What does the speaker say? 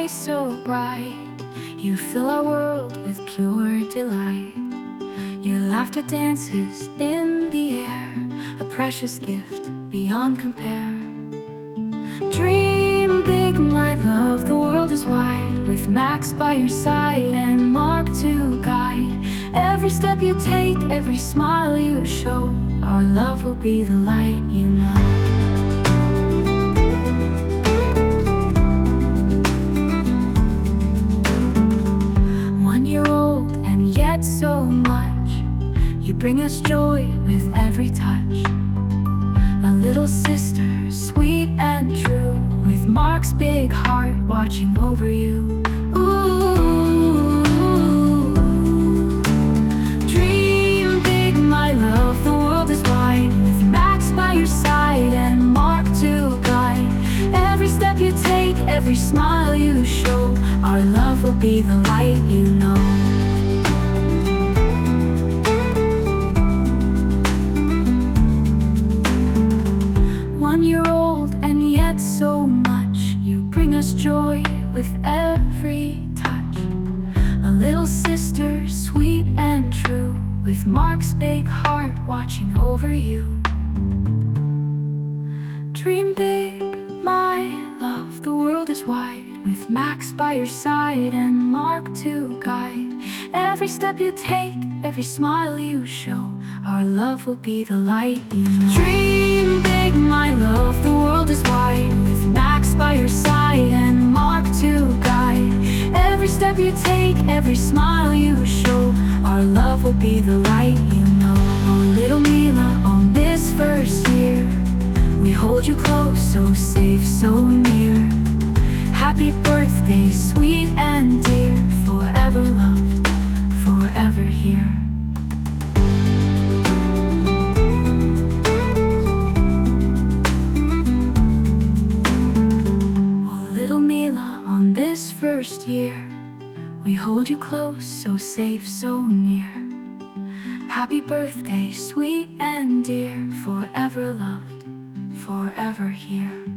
eyes so bright. You fill our world with pure delight. Your laughter dances in the air, a precious gift beyond compare. Dream big, my love, the world is wide, with Max by your side and Mark to guide. Every step you take, every smile you show, our love will be the light you know. 1 year old and yet so much, you bring us joy with every touch. A little sister, sweet and true, with Mark's big heart watching over you. Ooh. Dream big, my love, the world is wide, with Max by your side and Mark to guide. Every step you take, every smile you show, our love will be the light you know. 1 year old and yet so much, you bring us joy with every touch. A little sister, sweet and true, with Mark's big heart watching over you. Dream big, my love, the world is wide, with Max by your side and Mark to guide. Every step you take, every smile you show, our love will be the light you know. Dream big, my love, the world is wide, with Max by your side and Mark to guide. Every step you take, every smile you show, our love will be the light you know. Oh, little Mila, on this first year, we hold you close, so safe, so near. Happy birthday, sweet and dear, forever loved, forever here. Oh, little Mila, on this first year, we hold you close, so safe, so near. Happy birthday, sweet and dear, forever loved, forever here.